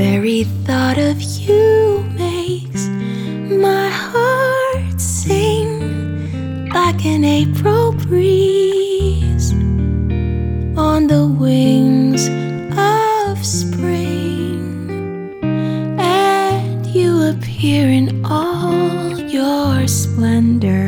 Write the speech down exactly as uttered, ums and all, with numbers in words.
very thought of you makes my heart sing like an April breeze on the wings of spring. And you appear in all your splendor,